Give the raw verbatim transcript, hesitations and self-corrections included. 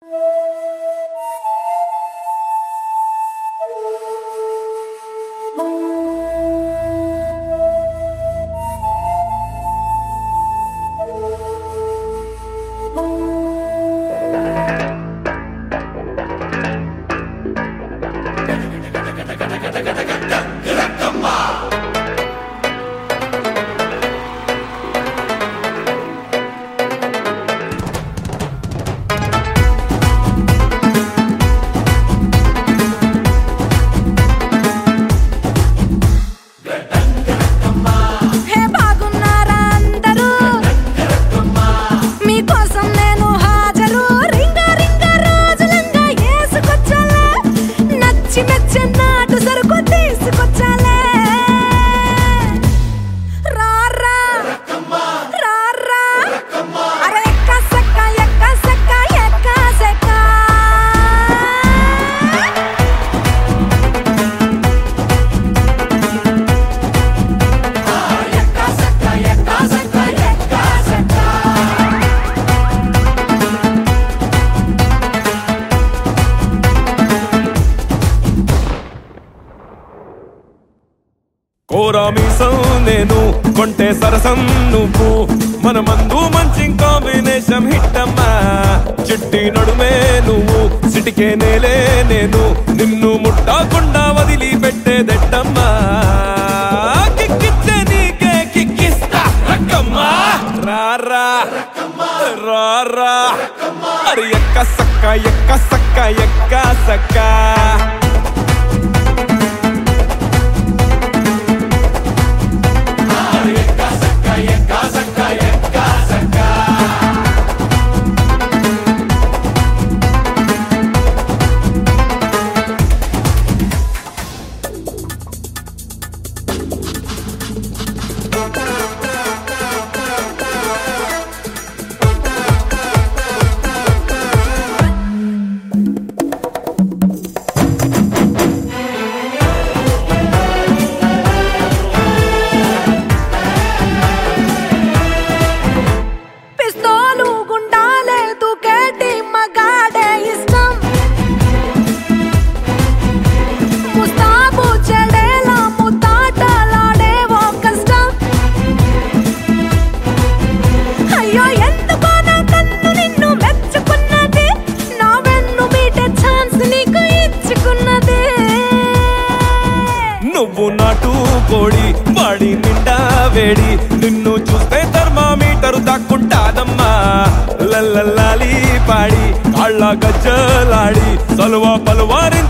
కోరామీసం నేను కొంటే సరసం నువ్వు మన మందు మంచి కాంబినేషన్ హిట్టమ్మా చిట్టి నడుమే నువ్వు సిటికే నేలే నేను నిన్ను ముట్టకుండా వదిలి పెట్టేదెట్టమ్మా కిక్కిచ్చే నీకే కిక్కిస్తా రక్కమ్మా రారా రారా అరే ఎక్క సక్క ఎక్క సక్క ఎక్క సక్క నువ్వు నాటు కోడి వాడి నిండా వేడి నిన్ను చూస్తే థర్మామీటరు దాక్కుంటాదమ్మా లల్లల్లాలి పాడి కాళ్ళ గజ్జలాడి సలువ పలువారి